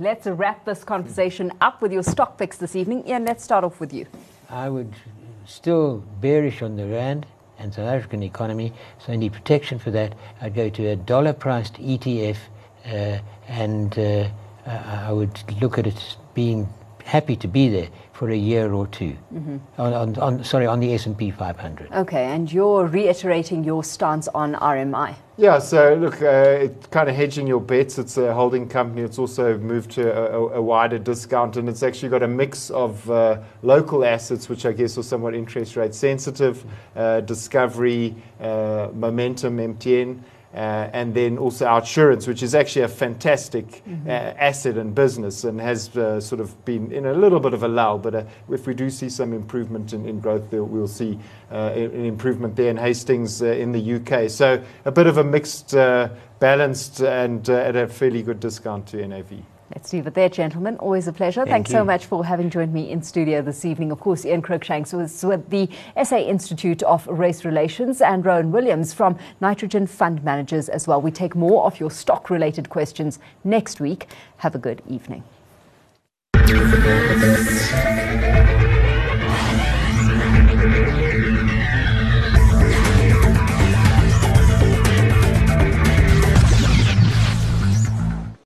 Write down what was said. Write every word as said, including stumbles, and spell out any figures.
let's wrap this conversation up with your stock picks this evening. Ian, let's start off with you. I would still bearish on the rand and South African economy, so I need protection for that. I'd go to a dollar-priced E T F, uh, and uh, I would look at it being happy to be there for a year or two. Mm-hmm. on, on, on, sorry, on the S and P five hundred. Okay, and you're reiterating your stance on R M I. Yeah, so look, uh, it's kind of hedging your bets. It's a holding company. It's also moved to a, a wider discount, and it's actually got a mix of uh, local assets, which I guess are somewhat interest rate sensitive, uh, Discovery, uh, Momentum, M T N, uh, and then also OUTsurance, which is actually a fantastic mm-hmm. uh, asset and business, and has uh, sort of been in a little bit of a lull. But uh, if we do see some improvement in, in growth, there, we'll see uh, an improvement there in Hastings uh, in the U K. So a bit of a mixed, uh, balanced, and uh, at a fairly good discount to N A V. Let's leave it there, gentlemen. Always a pleasure. Thank Thanks you. so much for having joined me in studio this evening. Of course, Ian Cruikshanks was with the S A Institute of Race Relations, and Rowan Williams from Nitrogen Fund Managers as well. We take more of your stock-related questions next week. Have a good evening.